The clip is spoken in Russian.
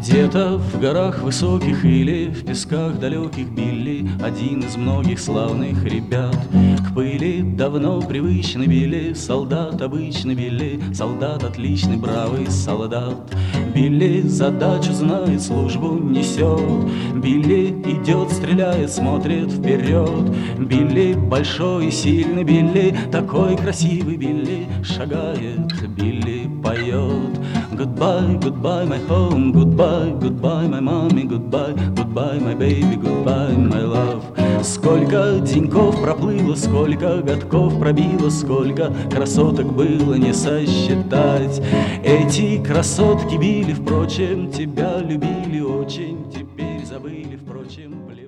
Где-то в горах высоких или в песках далеких Билли, один из многих славных ребят. К пыли давно привычный Билли, солдат обычный Билли, солдат отличный, бравый солдат. Билли задачу знает, службу несет, Билли идет, стреляет, смотрит вперед. Билли большой и сильный Билли, такой красивый Билли, шагает, Билли поет. Goodbye, goodbye, my home, goodbye, goodbye, my mommy, goodbye, goodbye, my baby, goodbye, my love. Сколько деньков проплыло, сколько годков пробило, сколько красоток было не сосчитать. Эти красотки били, впрочем, тебя любили очень, теперь забыли, впрочем,